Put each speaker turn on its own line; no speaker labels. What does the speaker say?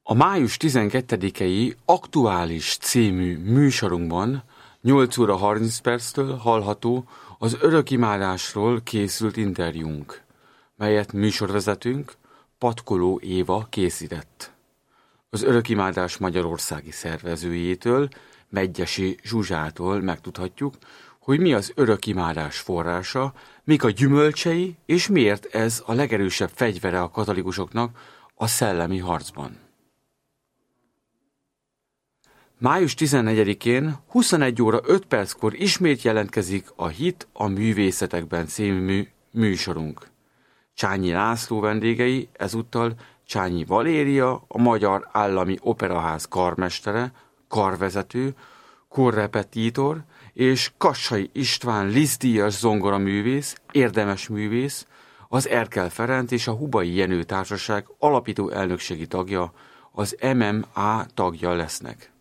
A május 12-i Aktuális című műsorunkban 8 óra 30 perctől hallható az örökimádásról készült interjúnk, melyet műsorvezetőnk Patkoló Éva készített. Az örökimádás magyarországi szervezőjétől, Medgyessy Zsuzsától megtudhatjuk, hogy mi az örökimádás forrása, mik a gyümölcsei, és miért ez a legerősebb fegyvere a katolikusoknak a szellemi harcban. Május 14-én 21 óra 5 perckor ismét jelentkezik a Hit a művészetekben című műsorunk. Csányi László vendégei ezúttal Csányi Valéria, a Magyar Állami Operaház karmestere, karvezető, korrepetítor, és Kassai István Liszt-díjas zongoraművész, érdemes művész, az Erkel Ferenc és a Hubai Jenő Társaság alapító elnökségi tagja, az MMA tagja lesznek.